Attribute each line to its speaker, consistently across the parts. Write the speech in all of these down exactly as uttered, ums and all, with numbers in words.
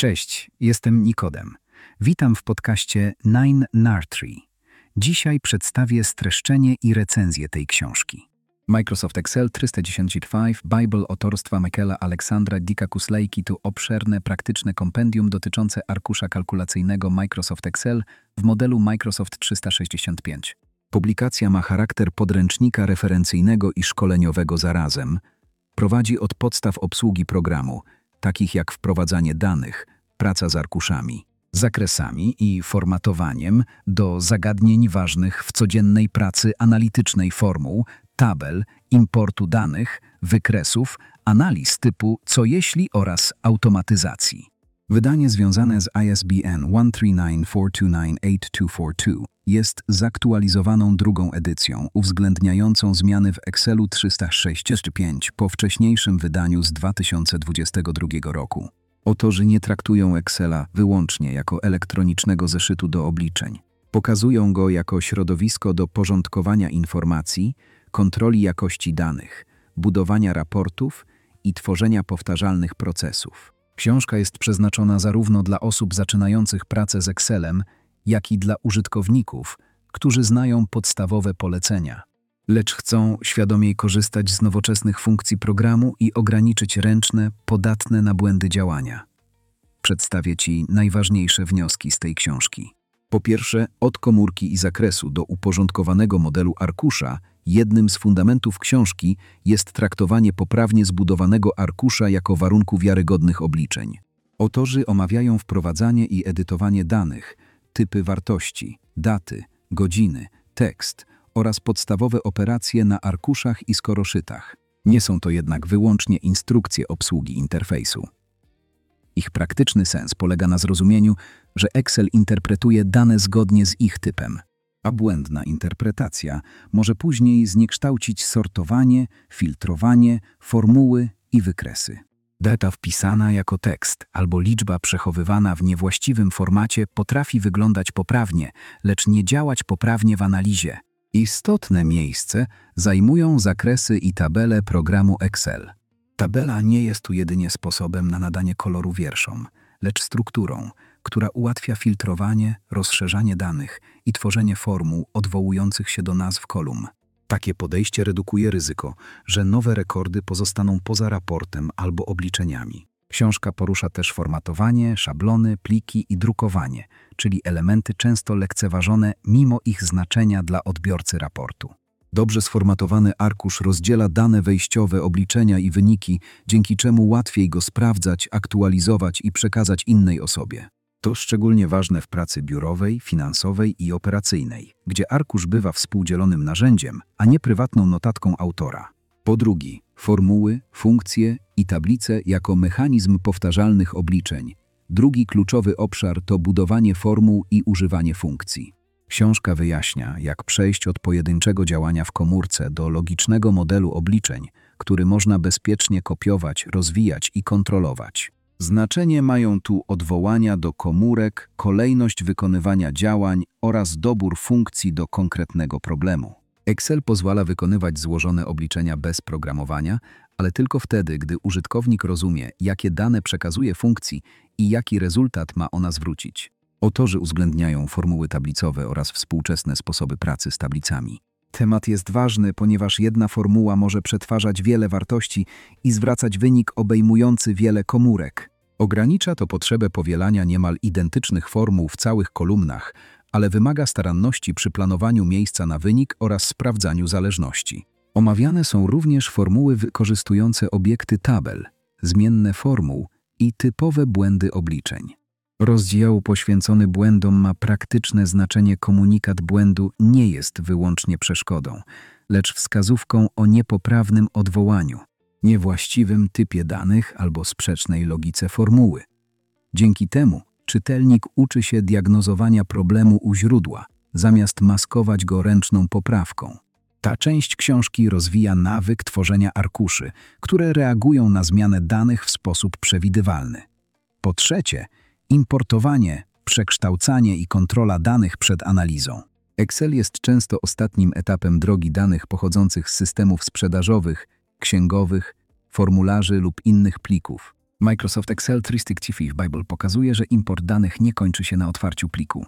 Speaker 1: Cześć, jestem Nikodem. Witam w podcaście nine Nartree. Dzisiaj przedstawię streszczenie i recenzję tej książki. Microsoft Excel trzysta dziesięć pięć Bible autorstwa Michaela Aleksandra Dicka Kuslejki to obszerne, praktyczne kompendium dotyczące arkusza kalkulacyjnego Microsoft Excel w modelu Microsoft trzysta sześćdziesiąt pięć. Publikacja ma charakter podręcznika referencyjnego i szkoleniowego zarazem. Prowadzi od podstaw obsługi programu, takich jak wprowadzanie danych, praca z arkuszami, zakresami i formatowaniem, do zagadnień ważnych w codziennej pracy analitycznej formuł, tabel, importu danych, wykresów, analiz typu co jeśli oraz automatyzacji. Wydanie związane z I S B N jeden trzy dziewięć cztery dwa dziewięć osiem dwa cztery dwa jest zaktualizowaną drugą edycją uwzględniającą zmiany w Excelu trzysta sześćdziesiąt pięć po wcześniejszym wydaniu z dwa tysiące dwudziestego drugiego roku. Autorzy nie traktują Excela wyłącznie jako elektronicznego zeszytu do obliczeń. Pokazują go jako środowisko do porządkowania informacji, kontroli jakości danych, budowania raportów i tworzenia powtarzalnych procesów. Książka jest przeznaczona zarówno dla osób zaczynających pracę z Excelem, jak i dla użytkowników, którzy znają podstawowe polecenia, lecz chcą świadomie korzystać z nowoczesnych funkcji programu i ograniczyć ręczne, podatne na błędy działania. Przedstawię Ci najważniejsze wnioski z tej książki. Po pierwsze, od komórki i zakresu do uporządkowanego modelu arkusza, jednym z fundamentów książki jest traktowanie poprawnie zbudowanego arkusza jako warunku wiarygodnych obliczeń. Autorzy omawiają wprowadzanie i edytowanie danych, typy wartości, daty, godziny, tekst oraz podstawowe operacje na arkuszach i skoroszytach. Nie są to jednak wyłącznie instrukcje obsługi interfejsu. Ich praktyczny sens polega na zrozumieniu, że Excel interpretuje dane zgodnie z ich typem, a błędna interpretacja może później zniekształcić sortowanie, filtrowanie, formuły i wykresy. Data wpisana jako tekst albo liczba przechowywana w niewłaściwym formacie potrafi wyglądać poprawnie, lecz nie działać poprawnie w analizie. Istotne miejsce zajmują zakresy i tabele programu Excel. Tabela nie jest tu jedynie sposobem na nadanie koloru wierszom, lecz strukturą, która ułatwia filtrowanie, rozszerzanie danych i tworzenie formuł odwołujących się do nazw kolumn. Takie podejście redukuje ryzyko, że nowe rekordy pozostaną poza raportem albo obliczeniami. Książka porusza też formatowanie, szablony, pliki i drukowanie, czyli elementy często lekceważone mimo ich znaczenia dla odbiorcy raportu. Dobrze sformatowany arkusz rozdziela dane wejściowe, obliczenia i wyniki, dzięki czemu łatwiej go sprawdzać, aktualizować i przekazać innej osobie. To szczególnie ważne w pracy biurowej, finansowej i operacyjnej, gdzie arkusz bywa współdzielonym narzędziem, a nie prywatną notatką autora. Po drugie, formuły, funkcje i tablice jako mechanizm powtarzalnych obliczeń. Drugi kluczowy obszar to budowanie formuł i używanie funkcji. Książka wyjaśnia, jak przejść od pojedynczego działania w komórce do logicznego modelu obliczeń, który można bezpiecznie kopiować, rozwijać i kontrolować. Znaczenie mają tu odwołania do komórek, kolejność wykonywania działań oraz dobór funkcji do konkretnego problemu. Excel pozwala wykonywać złożone obliczenia bez programowania, ale tylko wtedy, gdy użytkownik rozumie, jakie dane przekazuje funkcji i jaki rezultat ma ona zwrócić. Autorzy uwzględniają formuły tablicowe oraz współczesne sposoby pracy z tablicami. Temat jest ważny, ponieważ jedna formuła może przetwarzać wiele wartości i zwracać wynik obejmujący wiele komórek. Ogranicza to potrzebę powielania niemal identycznych formuł w całych kolumnach, ale wymaga staranności przy planowaniu miejsca na wynik oraz sprawdzaniu zależności. Omawiane są również formuły wykorzystujące obiekty tabel, zmienne formuł i typowe błędy obliczeń. Rozdział poświęcony błędom ma praktyczne znaczenie. Komunikat błędu nie jest wyłącznie przeszkodą, lecz wskazówką o niepoprawnym odwołaniu, niewłaściwym typie danych albo sprzecznej logice formuły. Dzięki temu czytelnik uczy się diagnozowania problemu u źródła, zamiast maskować go ręczną poprawką. Ta część książki rozwija nawyk tworzenia arkuszy, które reagują na zmianę danych w sposób przewidywalny. Po trzecie, importowanie, przekształcanie i kontrola danych przed analizą. Excel jest często ostatnim etapem drogi danych pochodzących z systemów sprzedażowych, księgowych, formularzy lub innych plików. Microsoft Excel trzysta sześćdziesiąt pięć Bible pokazuje, że import danych nie kończy się na otwarciu pliku.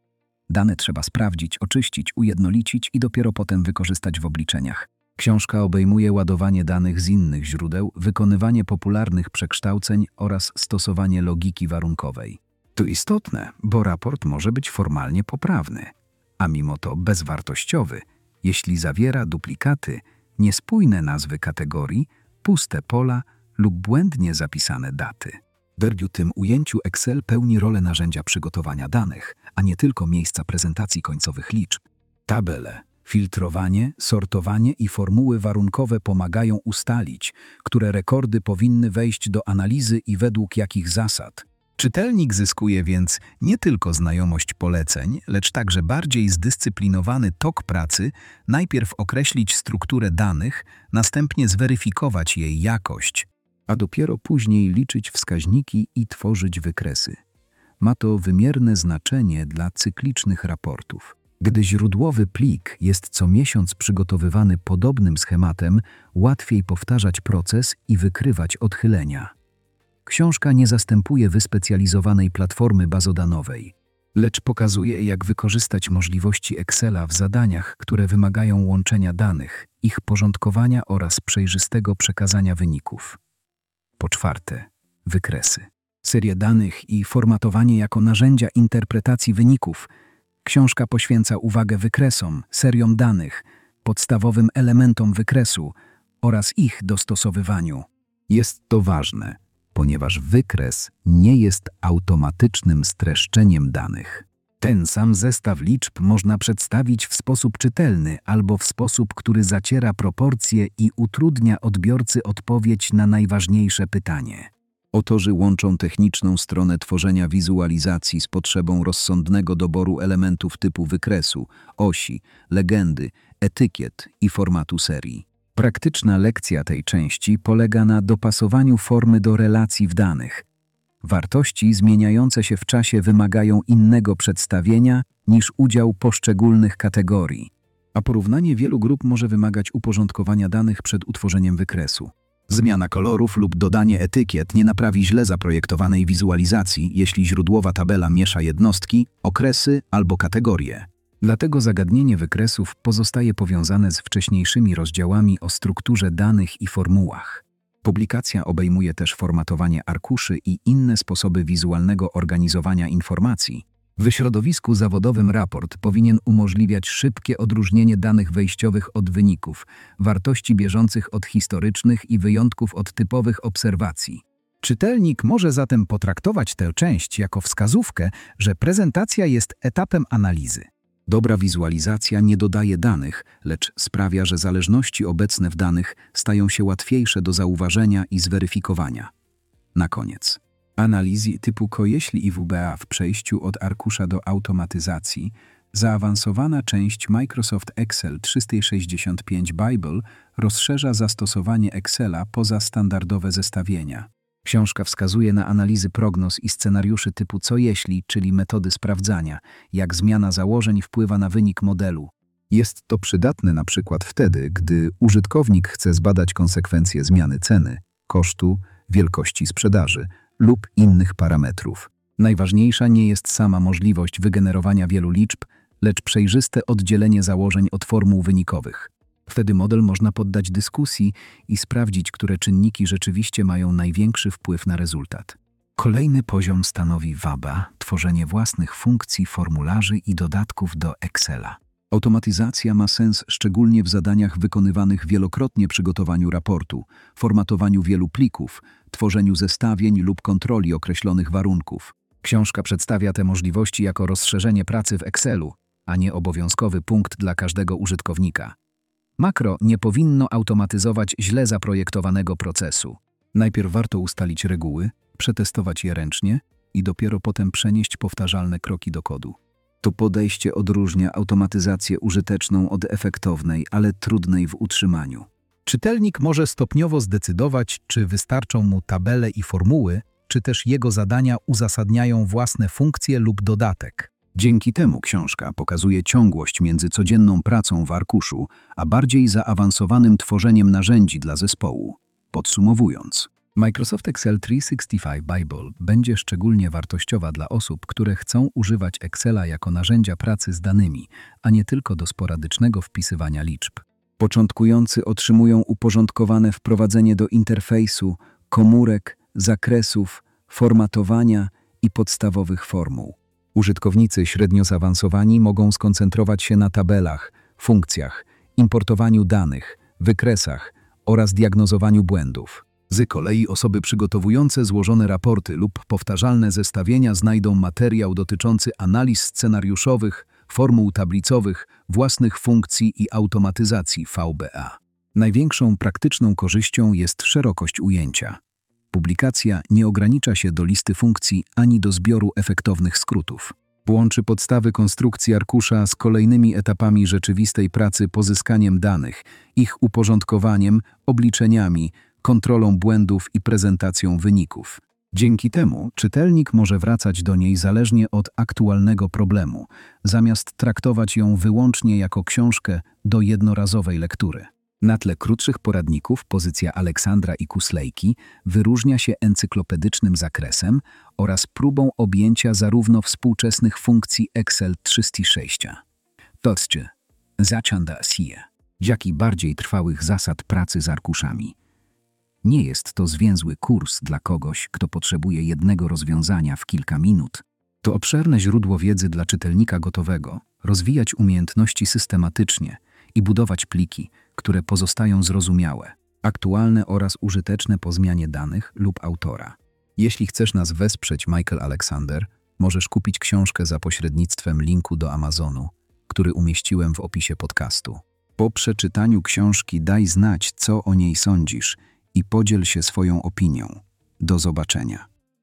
Speaker 1: Dane trzeba sprawdzić, oczyścić, ujednolicić i dopiero potem wykorzystać w obliczeniach. Książka obejmuje ładowanie danych z innych źródeł, wykonywanie popularnych przekształceń oraz stosowanie logiki warunkowej. To istotne, bo raport może być formalnie poprawny, a mimo to bezwartościowy, jeśli zawiera duplikaty, niespójne nazwy kategorii, puste pola lub błędnie zapisane daty. W tym ujęciu Excel pełni rolę narzędzia przygotowania danych, a nie tylko miejsca prezentacji końcowych liczb. Tabele, filtrowanie, sortowanie i formuły warunkowe pomagają ustalić, które rekordy powinny wejść do analizy i według jakich zasad. Czytelnik zyskuje więc nie tylko znajomość poleceń, lecz także bardziej zdyscyplinowany tok pracy, najpierw określić strukturę danych, następnie zweryfikować jej jakość, a dopiero później liczyć wskaźniki i tworzyć wykresy. Ma to wymierne znaczenie dla cyklicznych raportów. Gdy źródłowy plik jest co miesiąc przygotowywany podobnym schematem, łatwiej powtarzać proces i wykrywać odchylenia. Książka nie zastępuje wyspecjalizowanej platformy bazodanowej, lecz pokazuje, jak wykorzystać możliwości Excela w zadaniach, które wymagają łączenia danych, ich porządkowania oraz przejrzystego przekazania wyników. Po czwarte, wykresy. Serie danych i formatowanie jako narzędzia interpretacji wyników. Książka poświęca uwagę wykresom, seriom danych, podstawowym elementom wykresu oraz ich dostosowywaniu. Jest to ważne, ponieważ wykres nie jest automatycznym streszczeniem danych. Ten sam zestaw liczb można przedstawić w sposób czytelny albo w sposób, który zaciera proporcje i utrudnia odbiorcy odpowiedź na najważniejsze pytanie. Autorzy łączą techniczną stronę tworzenia wizualizacji z potrzebą rozsądnego doboru elementów typu wykresu, osi, legendy, etykiet i formatu serii. Praktyczna lekcja tej części polega na dopasowaniu formy do relacji w danych. Wartości zmieniające się w czasie wymagają innego przedstawienia niż udział poszczególnych kategorii, a porównanie wielu grup może wymagać uporządkowania danych przed utworzeniem wykresu. Zmiana kolorów lub dodanie etykiet nie naprawi źle zaprojektowanej wizualizacji, jeśli źródłowa tabela miesza jednostki, okresy albo kategorie. Dlatego zagadnienie wykresów pozostaje powiązane z wcześniejszymi rozdziałami o strukturze danych i formułach. Publikacja obejmuje też formatowanie arkuszy i inne sposoby wizualnego organizowania informacji. W środowisku zawodowym raport powinien umożliwiać szybkie odróżnienie danych wejściowych od wyników, wartości bieżących od historycznych i wyjątków od typowych obserwacji. Czytelnik może zatem potraktować tę część jako wskazówkę, że prezentacja jest etapem analizy. Dobra wizualizacja nie dodaje danych, lecz sprawia, że zależności obecne w danych stają się łatwiejsze do zauważenia i zweryfikowania. Na koniec. Analizy typu ko jeśli i W B A w przejściu od arkusza do automatyzacji, zaawansowana część Microsoft Excel trzysta sześćdziesiąt pięć Bible rozszerza zastosowanie Excela poza standardowe zestawienia. Książka wskazuje na analizy prognoz i scenariuszy typu co jeśli, czyli metody sprawdzania, jak zmiana założeń wpływa na wynik modelu. Jest to przydatne na przykład wtedy, gdy użytkownik chce zbadać konsekwencje zmiany ceny, kosztu, wielkości sprzedaży lub innych parametrów. Najważniejsza nie jest sama możliwość wygenerowania wielu liczb, lecz przejrzyste oddzielenie założeń od formuł wynikowych. Wtedy model można poddać dyskusji i sprawdzić, które czynniki rzeczywiście mają największy wpływ na rezultat. Kolejny poziom stanowi W A B A, tworzenie własnych funkcji, formularzy i dodatków do Excela. Automatyzacja ma sens szczególnie w zadaniach wykonywanych wielokrotnie przy gotowaniu raportu, formatowaniu wielu plików, tworzeniu zestawień lub kontroli określonych warunków. Książka przedstawia te możliwości jako rozszerzenie pracy w Excelu, a nie obowiązkowy punkt dla każdego użytkownika. Makro nie powinno automatyzować źle zaprojektowanego procesu. Najpierw warto ustalić reguły, przetestować je ręcznie i dopiero potem przenieść powtarzalne kroki do kodu. To podejście odróżnia automatyzację użyteczną od efektownej, ale trudnej w utrzymaniu. Czytelnik może stopniowo zdecydować, czy wystarczą mu tabele i formuły, czy też jego zadania uzasadniają własne funkcje lub dodatek. Dzięki temu książka pokazuje ciągłość między codzienną pracą w arkuszu, a bardziej zaawansowanym tworzeniem narzędzi dla zespołu. Podsumowując, Microsoft Excel trzysta sześćdziesiąt pięć Bible będzie szczególnie wartościowa dla osób, które chcą używać Excela jako narzędzia pracy z danymi, a nie tylko do sporadycznego wpisywania liczb. Początkujący otrzymują uporządkowane wprowadzenie do interfejsu, komórek, zakresów, formatowania i podstawowych formuł. Użytkownicy średnio zaawansowani mogą skoncentrować się na tabelach, funkcjach, importowaniu danych, wykresach oraz diagnozowaniu błędów. Z kolei osoby przygotowujące złożone raporty lub powtarzalne zestawienia znajdą materiał dotyczący analiz scenariuszowych, formuł tablicowych, własnych funkcji i automatyzacji V B A. Największą praktyczną korzyścią jest szerokość ujęcia. Publikacja nie ogranicza się do listy funkcji ani do zbioru efektownych skrótów. Łączy podstawy konstrukcji arkusza z kolejnymi etapami rzeczywistej pracy, pozyskaniem danych, ich uporządkowaniem, obliczeniami, kontrolą błędów i prezentacją wyników. Dzięki temu czytelnik może wracać do niej zależnie od aktualnego problemu, zamiast traktować ją wyłącznie jako książkę do jednorazowej lektury. Na tle krótszych poradników pozycja Aleksandra i Kuslejki wyróżnia się encyklopedycznym zakresem oraz próbą objęcia zarówno współczesnych funkcji Excel trzysta sześćdziesiąt. Toczcie, zaczęta się, jak i bardziej trwałych zasad pracy z arkuszami. Nie jest to zwięzły kurs dla kogoś, kto potrzebuje jednego rozwiązania w kilka minut. To obszerne źródło wiedzy dla czytelnika gotowego, rozwijać umiejętności systematycznie i budować pliki, które pozostają zrozumiałe, aktualne oraz użyteczne po zmianie danych lub autora. Jeśli chcesz nas wesprzeć, Michael Alexander, możesz kupić książkę za pośrednictwem linku do Amazonu, który umieściłem w opisie podcastu. Po przeczytaniu książki daj znać, co o niej sądzisz i podziel się swoją opinią. Do zobaczenia.